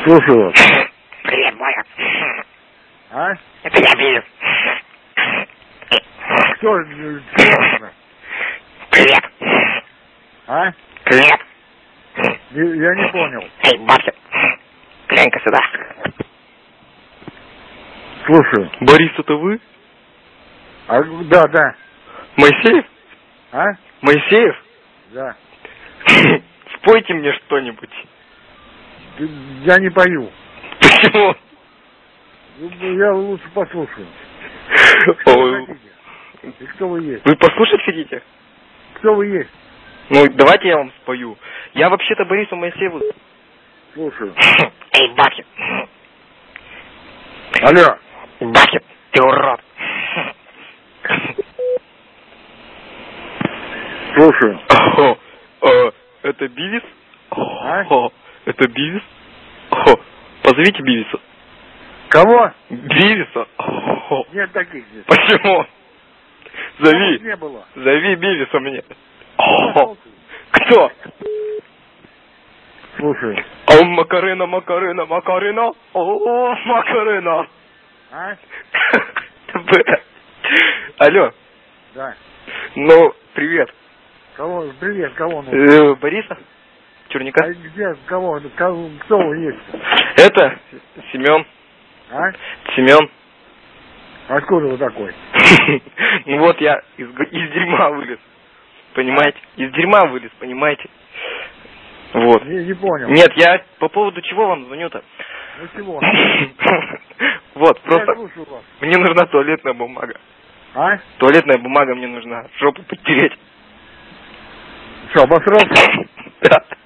Слушаю вас. Привет, Боря. А? Это я Бивис. Кто это? Привет. А? Привет. Я не понял. Эй, Бабки, глянь-ка сюда. Слушаю. Борис, это вы? Да. Моисеев? А? Моисеев? Да. Спойте мне что-нибудь. Я не пою. Почему? Я лучше послушаю. Ой. И кто вы есть? Вы послушать хотите? Кто вы есть? Ну, давайте я вам спою. Я вообще-то Борису Моисееву... Слушаю. Эй, Бабки. Алло. Бабки, ты урод. Слушаю. Это Бивис? А? Это Бивис? Позовите Бивиса. Кого? Бивиса? Нет таких здесь. Почему? Зови. Не было. Зови Бивиса мне. Кто? Кто? Слушаю. Макарена. О, Макарена. А? Алло. Да. Ну, привет. Кого? Привет, кого нужно? Бориса? Черняка? А где? Кого? Кто вы есть? Это Семен. А? Семен. Откуда вы такой? Ну вот я из дерьма вылез. Понимаете? Из дерьма вылез, понимаете? Вот. Не понял. Нет, я по поводу чего вам звоню-то? Ну чего? Вот, Я просто слушаю вас. мне нужна туалетная бумага. А? Туалетная бумага мне нужна. Жопу подтереть. Что, обосрался? Да.